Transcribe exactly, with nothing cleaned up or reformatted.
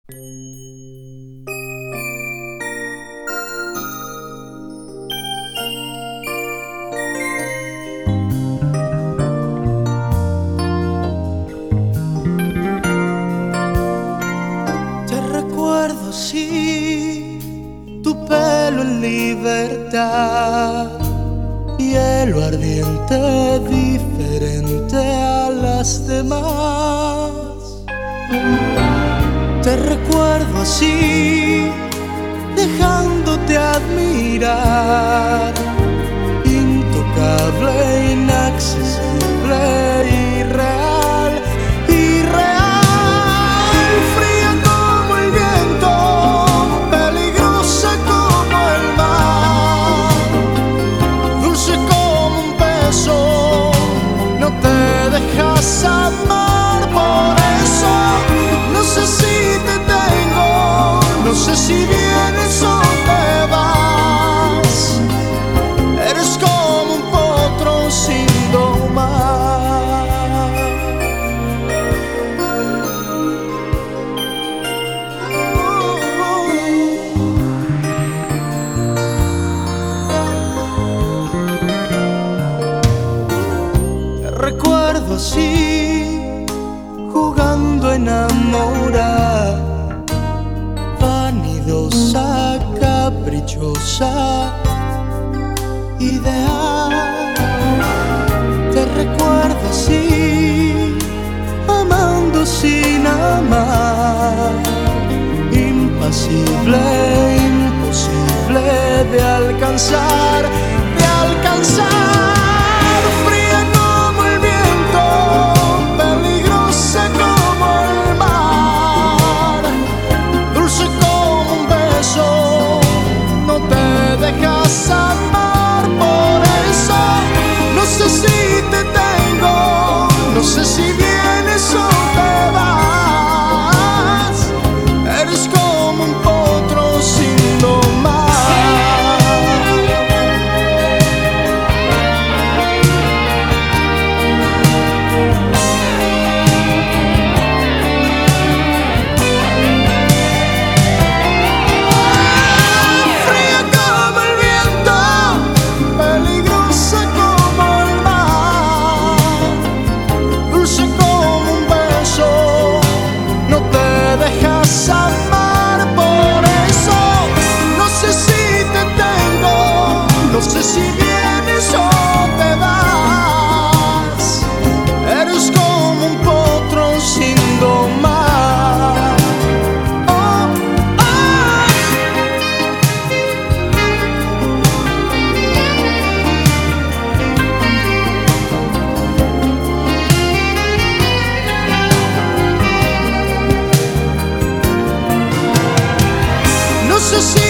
Te recuerdo así, tu pelo en libertad, hielo ardiente diferente a las demás. Te recuerdo así, dejándote admirar, intocable, inaccesible, irreal, irreal, fría como el viento, peligrosa como el mar, dulce como un beso, no te dejas amar, por eso no sé si te tengo, no sé si vienes o te vas. Eres como un potro sin domar. Te recuerdo así, jugando a enamorar, vanidosa, caprichosa, ideal. Te recuerdo así, amando sin amar, impasible, imposible de alcanzar, de alcanzar, fría como el viento, peligrosa como el mar, dulce como un beso, no te dejas amar, por eso no sé si te tengo, no sé si vienes o te vas. Eres como un potro sin domar. Fría como el viento, peligrosa como el mar, dulce como un beso, no te dejas amar, por eso no sé si te tengo, no sé si vienes o te vas. Eres como un potro sin domar. Oh, oh. No sé si